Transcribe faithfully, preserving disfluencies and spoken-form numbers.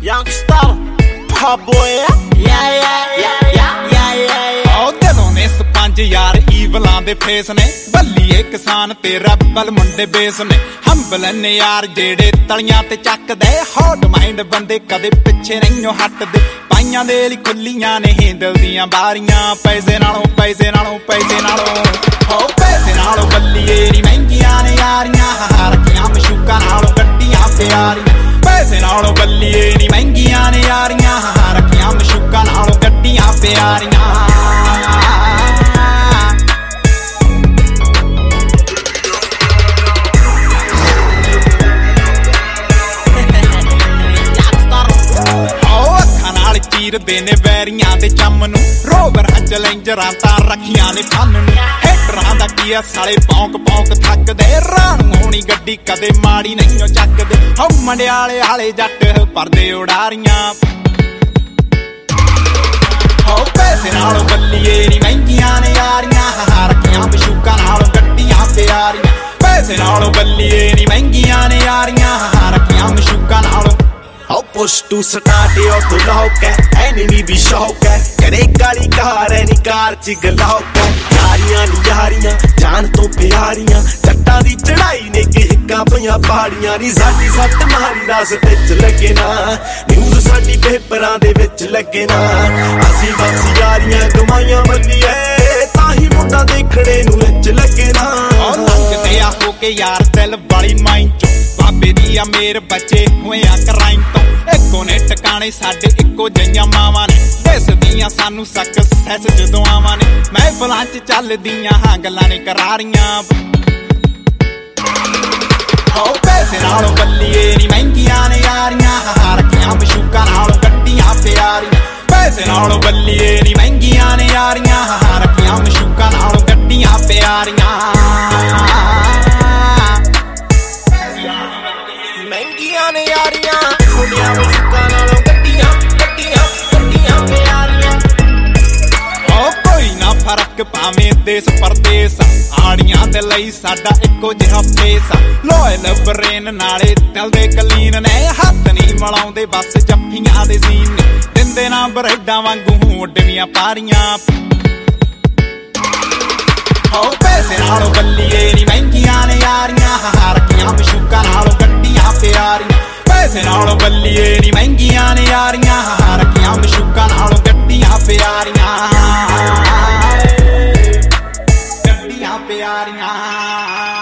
Youngstar, pop boy, yeah, yeah, yeah, yeah, yeah, yeah. Oh, दिलों ने sponge यार ईवलां they face ने बल्लीए किसान ते रैबल मुंडे बेस ने हंबल ने यार जेड़े तलियां ते चकदे हॉट माइंड बंदे कदे पिछे नहीं हटदे पाइयां दे लई खुल्लियां ने हिंदल दियां बारियां पैसे नालों पैसे नालों पैसे नालों हो पैसे नालों बल्लीए नी महंगियां ने यारियां रखियां मशूकां नालों गड्डियां प्यारियां पैसे नालों बल्लीए नी महंगियां ने यारियां रखियां मशूकां नालों गड्डियां प्यारियां चीरदे ने वैरियां दे चम नूं रोवर हंज लेंजरां तां रखियां ने फन नूं हेटरां दा कीआ साले पौंक पौंक थकदे राणू होनी गड्डी कदे माड़ी नहीं चकदे हो मंडियाले आले जट परदे उडारियां हो पैसे नालों बल्लीए नी महंगियां ने यारियां रखियां मशूकां नालों गड्डियां प्यारियां पैसे नालों बल्लीए नी महंगियां ने यारियां रखियां मशूकां नालों I'll push to start it off the lock enemy भी शौक है करे काली कार है नी कार च गलौक है यारियां नी यारियां जान तो प्यारियां जट्टां दी चढ़ाई ने कि हिक्कां पईयां पहाड़ियां नी साडी सੱਟ मारी रास्ते च लगे ना न्यूज़ साडी पेपरां दे विच लगे ना असीं बस यारियां कमाईयां मल्लीए ताही मुंडा देखणे नूं विच लगे ना लंघदे आ हो के यार दिल वाली माइंड चो बाबे दी आ मेर बचे होए आ क्राइम तो इको ने टकाने साडे इको जिहियां मावां ने दिसदियां सानू सक्सैस जदों आवां ने महफिलां च चलदियां हां गल्लां ने करारियां हो पैसे नालों बल्लीए नी महंगियां ने यारियां रखियां मशूकां नालों गड्डियां प्यारियां पैसे नालों बल्लीए नी महंगियां ने यारियां रखियां मशूकां नालों गड्डियां प्यारियां महंगियां ने यारियां मुंडियां मशूकां नालों गड्डियां गड्डियां गड्डियां प्यारियां ओ कोई ना फर्क भावें देश परदेस आड़ियां दे लई साडा इक्को जिहा फेस लॉयल ब्रेन नाले दिल दे कलीन ने हत्थ नहीं मलाउंदे बस जफ्फियां दे सीन ने दिंदे ना बरेडां वांगू उड्डवियां पारियां हो पैसे नालों बल्लीए नी महंगियां ने यारियां रखियां मशूकां नालों गड्डियां प्यारियां पैसे नालों बल्लीए नी महंगियां ने यारियां रखियां मशूकां नालों गड्डियां प्यारियां गड्डियां प्यारियां